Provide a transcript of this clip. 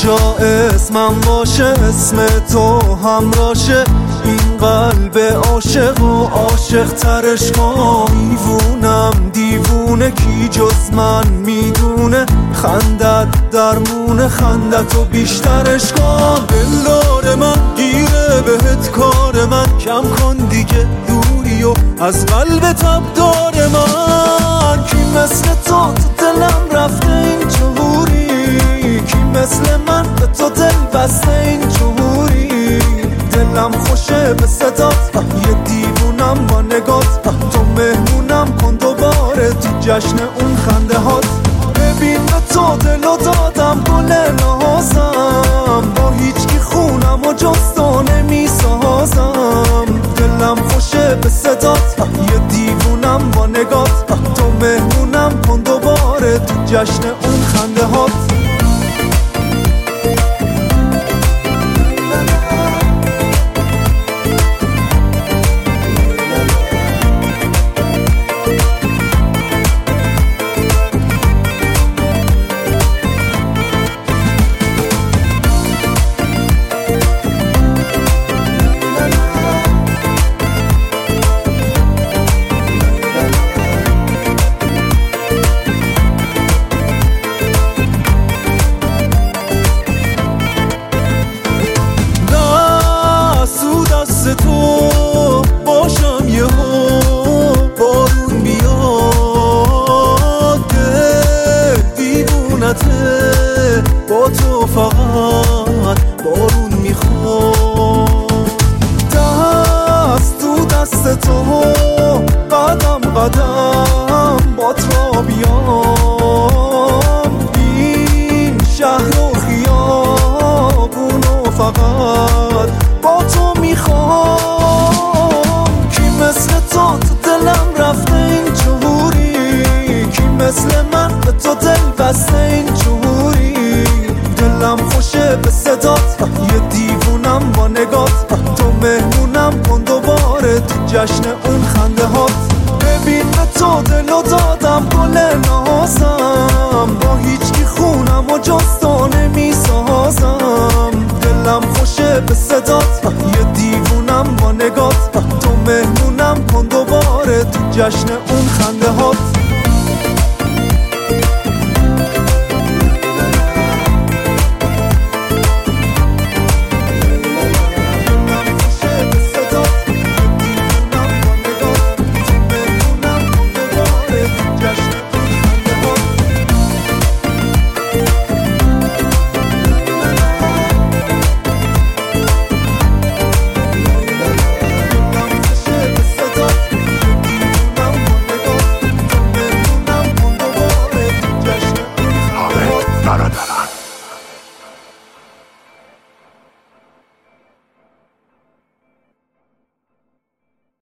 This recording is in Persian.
جا اسمم باشه، اسم تو همراشه، این قلب عاشق و عاشق ترش کن. دیوونه کی جز من میدونه، خندت درمونه، خندتو بیشترش کن. دلدار من گیره بهت کار من، کم کن دیگه دوری و از قلب تبدار من. کی مثل تو دلم رفته این جهوری، کی مثل من به تو دل بسته این جهوری. دلم خوشه به صدات، یه دیوونم با نگات، تو مهمونم کن دوباره تو جشن اون خنده هات. ببین به تو دلو دادم گل نازم، با هیچکی خونم و جز تو نمیسازم. دلم خوشه به صدات، یه دیوونم با نگات، تو مهمونم کن دوباره تو جشن اون خنده هات. تو باشم یهو بارون بیاد، دل دیوونته با تو فقط بارون میخواد. دست تو دست تو قدم قدم با تو بیام، این شهر و خیابون و فقط با تو میخوام. کی مثل تو دلم رفته این جهوری، کی مثل من به تو دل بسته این جهوری. دلم خوشه به صدات، یه دیوونم با نگات، تو مهمونم کن دوباره تو جشن اون خنده هات. ببین به تو دلو دادم گل نازم، با هیچکی خونم و جز تو نمیسازم. دلم خوشه به صدات، یه دیوونم با نگات، تو مهمونم کن دوباره تو جشن اون خنده هات. برادرم